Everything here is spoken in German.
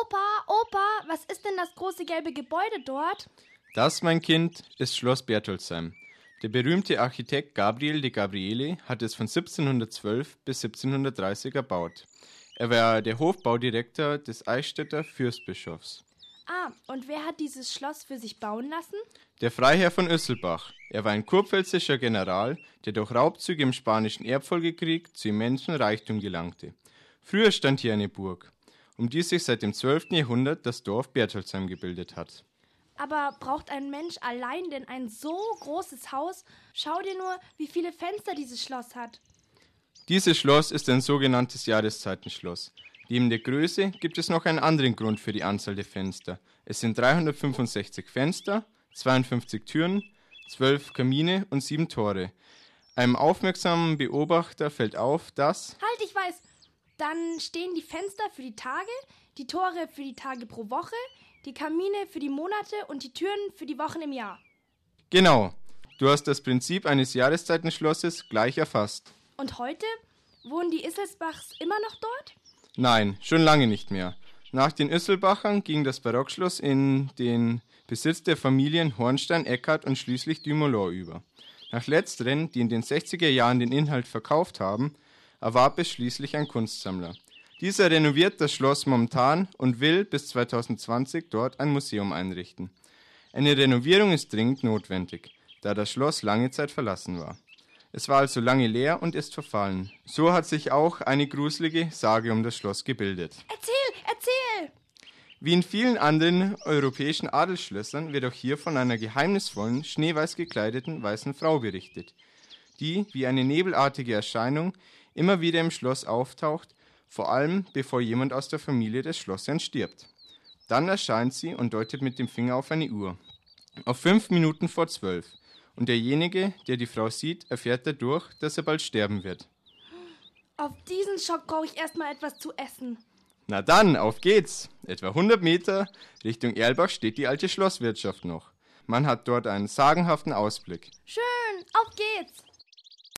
Opa, was ist denn das große gelbe Gebäude dort? Das, mein Kind, ist Schloss Bertoldsheim. Der berühmte Architekt Gabriel de Gabrieli hat es von 1712 bis 1730 erbaut. Er war der Hofbaudirektor des Eichstätter Fürstbischofs. Ah, und wer hat dieses Schloss für sich bauen lassen? Der Freiherr von Össelbach. Er war ein kurpfälzischer General, der durch Raubzüge im Spanischen Erbfolgekrieg zu immensem Reichtum gelangte. Früher stand hier eine Burg, um die sich seit dem 12. Jahrhundert das Dorf Bertoldsheim gebildet hat. Aber braucht ein Mensch allein denn ein so großes Haus? Schau dir nur, wie viele Fenster dieses Schloss hat. Dieses Schloss ist ein sogenanntes Jahreszeitenschloss. Neben der Größe gibt es noch einen anderen Grund für die Anzahl der Fenster. Es sind 365 Fenster, 52 Türen, 12 Kamine und 7 Tore. Einem aufmerksamen Beobachter fällt auf, dass... Halt, ich weiß. Dann stehen die Fenster für die Tage, die Tore für die Tage pro Woche, die Kamine für die Monate und die Türen für die Wochen im Jahr. Genau, du hast das Prinzip eines Jahreszeitenschlosses gleich erfasst. Und heute? Wohnen die Isselsbachs immer noch dort? Nein, schon lange nicht mehr. Nach den Össelbachern ging das Barockschloss in den Besitz der Familien Hornstein, Eckhardt und schließlich Dumoulin über. Nach letzteren, die in den 60er Jahren den Inhalt verkauft haben, erwarb es schließlich ein Kunstsammler. Dieser renoviert das Schloss momentan und will bis 2020 dort ein Museum einrichten. Eine Renovierung ist dringend notwendig, da das Schloss lange Zeit verlassen war. Es war also lange leer und ist verfallen. So hat sich auch eine gruselige Sage um das Schloss gebildet. Erzähl! Wie in vielen anderen europäischen Adelsschlössern wird auch hier von einer geheimnisvollen, schneeweiß gekleideten weißen Frau berichtet, die wie eine nebelartige Erscheinung immer wieder im Schloss auftaucht, vor allem bevor jemand aus der Familie des Schlossherrn stirbt. Dann erscheint sie und deutet mit dem Finger auf eine Uhr. Auf 5 Minuten vor 12. Und derjenige, der die Frau sieht, erfährt dadurch, dass er bald sterben wird. Auf diesen Schock brauche ich erstmal etwas zu essen. Na dann, auf geht's! Etwa 100 Meter Richtung Erlbach steht die alte Schlosswirtschaft noch. Man hat dort einen sagenhaften Ausblick. Schön, auf geht's!